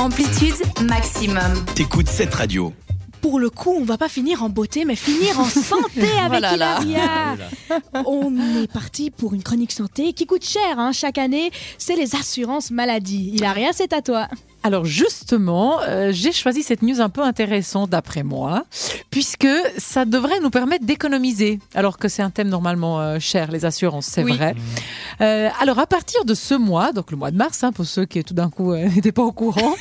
Amplitude maximum. T'écoutes cette radio. Pour le coup, on va pas finir en beauté, mais finir en santé avec Hilaria. On est parti pour une chronique santé qui coûte cher chaque année. C'est les assurances maladie. Hilaria, c'est à toi. Alors justement, j'ai choisi cette news un peu intéressante d'après moi, puisque ça devrait nous permettre d'économiser, alors que c'est un thème normalement cher, les assurances, c'est vrai. Alors à partir de ce mois, donc le mois de mars, pour ceux qui tout d'un coup n'étaient pas au courant,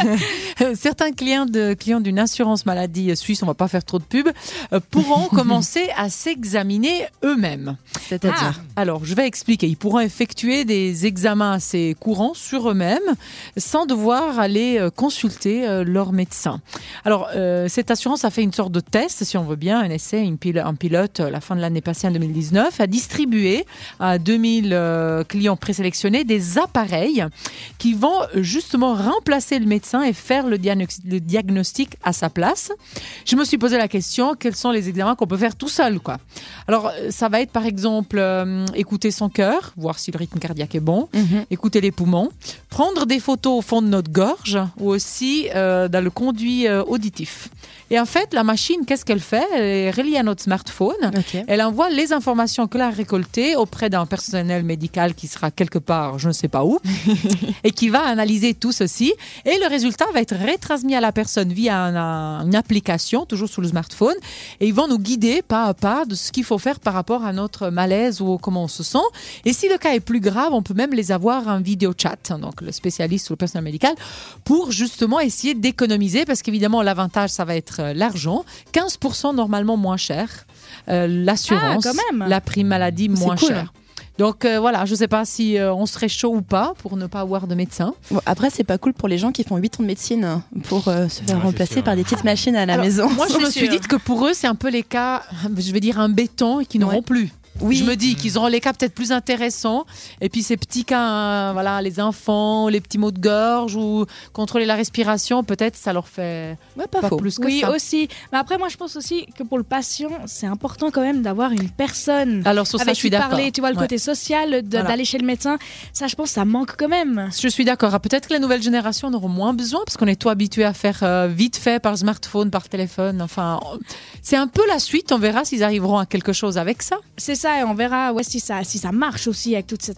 certains clients d'une assurance maladie suisse, on va pas faire trop de pub, pourront commencer à s'examiner eux-mêmes. C'est-à-dire, alors je vais expliquer, ils pourront effectuer des examens assez courants sur eux-mêmes, sans devoir aller consulter leur médecin. Alors, cette assurance a fait une sorte de test, si on veut bien, un essai, un pilote, la fin de l'année passée, en 2019, a distribué à 2000 clients présélectionnés des appareils qui vont justement remplacer le médecin et faire le diagnostic à sa place. Je me suis posé la question, quels sont les examens qu'on peut faire tout seul, quoi. Alors, ça va être par exemple écouter son cœur, voir si le rythme cardiaque est bon, écouter les poumons, prendre des photos au fond de notre gorge ou aussi dans le conduit auditif. Et en fait, la machine, qu'est-ce qu'elle fait ? Elle est reliée à notre smartphone. Okay. Elle envoie les informations qu'elle a récoltées auprès d'un personnel médical qui sera quelque part, je ne sais pas où, et qui va analyser tout ceci. Et le résultat va être retransmis à la personne via une application, toujours sur le smartphone. Et ils vont nous guider pas à pas de ce qu'il faut faire par rapport à notre malaise ou comment on se sent. Et si le cas est plus grave, on peut même les avoir en vidéo chat, donc le spécialiste ou le personnel médical, pour justement essayer d'économiser, parce qu'évidemment l'avantage ça va être l'argent, 15% normalement moins cher, l'assurance, la prime maladie moins cher. Donc voilà, je ne sais pas si on serait chaud ou pas pour ne pas avoir de médecin. Bon, après, c'est pas cool pour les gens qui font 8 ans de médecine pour se faire remplacer par des petites machines à la maison. Moi, je me suis dit que pour eux, c'est un peu les cas, je vais dire un béton, et qui n'auront plus. Oui. Je me dis qu'ils auront les cas peut-être plus intéressants. Et puis ces petits cas, les enfants, les petits maux de gorge ou contrôler la respiration, peut-être ça leur fait pas plus que ça. Oui, aussi. Mais après, moi, je pense aussi que pour le patient, c'est important quand même d'avoir une personne alors, sur ça, avec je suis qui d'accord. parler. Tu vois, le côté social, d'aller chez le médecin, ça, je pense, ça manque quand même. Je suis d'accord. Peut-être que les nouvelles générations en auront moins besoin parce qu'on est tout habitué à faire vite fait par smartphone, par téléphone. Enfin, c'est un peu la suite. On verra s'ils arriveront à quelque chose avec ça. C'est ça. Et on verra si ça marche aussi avec tout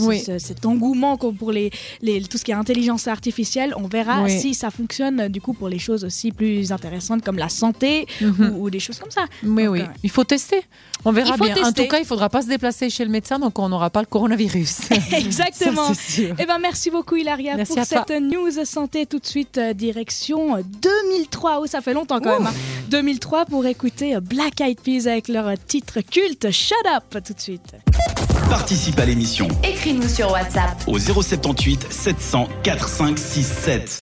cet engouement pour tout ce qui est intelligence artificielle. On verra si ça fonctionne du coup pour les choses aussi plus intéressantes comme la santé ou des choses comme ça. Donc, il faut tester. On verra bien. En tout cas, il ne faudra pas se déplacer chez le médecin, donc on n'aura pas le coronavirus. Exactement. Ça, c'est sûr. Merci beaucoup Hilaria pour cette news santé. Tout de suite, direction 2003. Ça fait longtemps quand même. 2003 pour écouter Black Eyed Peas avec leur titre culte Shut Up. Tout de suite. Participe à l'émission. Écris-nous sur WhatsApp au 078 700 4567.